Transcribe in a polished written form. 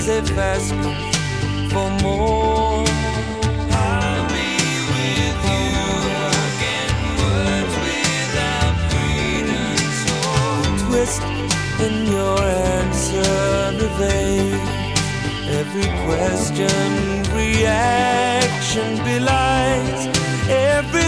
as if asking for more. I'll be with you again, words without credence or twist in your answer evade every question, reaction belies every